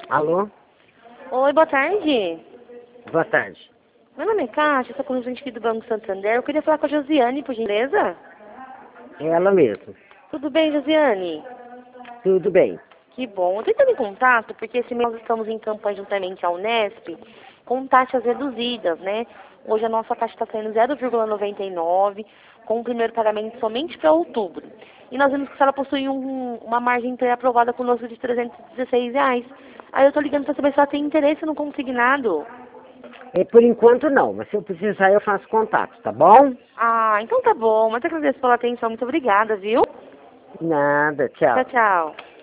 Alô? Oi, boa tarde. Boa tarde. Meu nome é Cátia, sou consulente aqui do Banco Santander. Eu queria falar com a Josiane, por gentileza. É ela mesmo. Tudo bem, Josiane? Tudo bem. Que bom. Eu tô entrando em contato porque esse mês nós estamos em campanha juntamente à Unesp com taxas reduzidas, né? Hoje a nossa taxa está saindo 0,99, com o primeiro pagamento somente para outubro. E nós vimos que a senhora possui uma margem pré-aprovada conosco de R$ 316. Aí eu tô ligando para saber se ela tem interesse no consignado. Por enquanto não, mas se eu precisar eu faço contato, tá bom? Ah, então tá bom. Mas eu agradeço pela atenção. Muito obrigada, viu? Nada, Tchau, tchau. tchau.